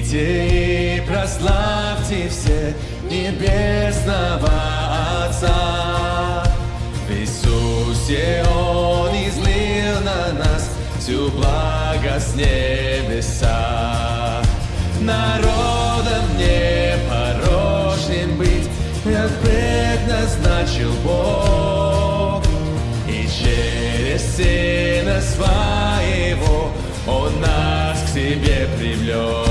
Придите и прославьте все небесного Отца. В Иисусе Он излил на нас всю благость небеса. Народом непорочным быть как предназначил Бог, и через Сына Своего Он нас к себе привлек.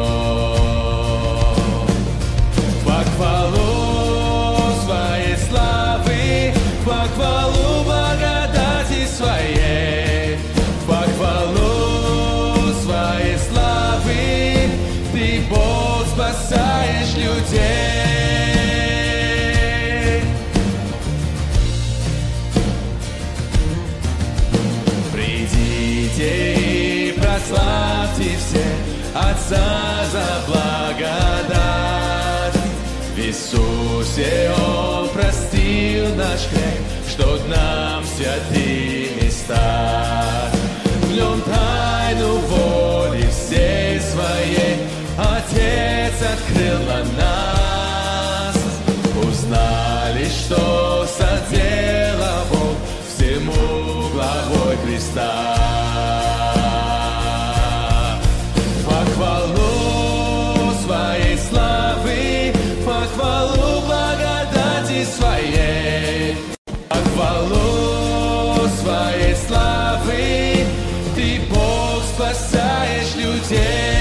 Во хвалу Своей славы, во хвалу благодати Своей, во хвалу Своей славы, Ты, Бог, спасаешь людей. Придите и прославьте все Отца за благодать. В Иисусе Он простил наш грех, чтоб нам святыми стать. В Нем тайну воли всей Своей Отец открыл для нас. Узнали, что соделал Бог всему главой Христа. Во хвалу Своей славы, во хвалу благодати Своей, во хвалу Своей славы, Ты, Бог, спасаешь людей.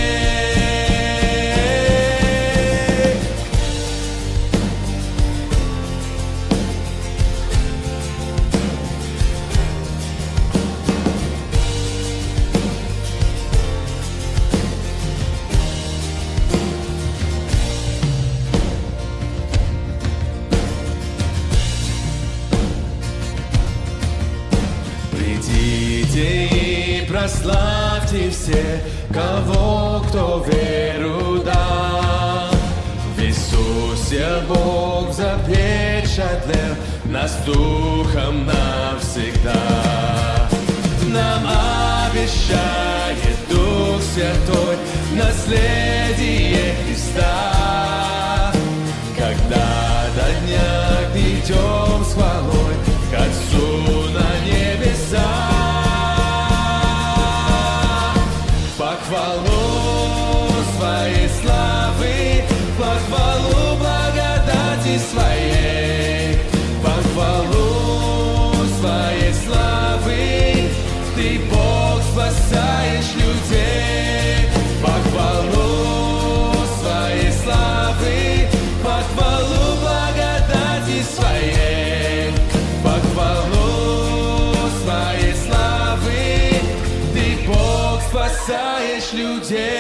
Придите и прославьте все, кого кто веру дал. В Иисусе Бог запечатлел нас духом навсегда. Нам обещает Дух Святой наследие Христа. Когда до дня придем с хвалой к Отцу на небеса. По хвалу Своей славы, по хвалу благодати Своей, по хвалу Своей славы, Ты, Бог, спасаешь людей. По хвалу Своей славы, по хвалу благодати Своей, по хвалу Своей славы, Ты, Бог, спасаешь людей.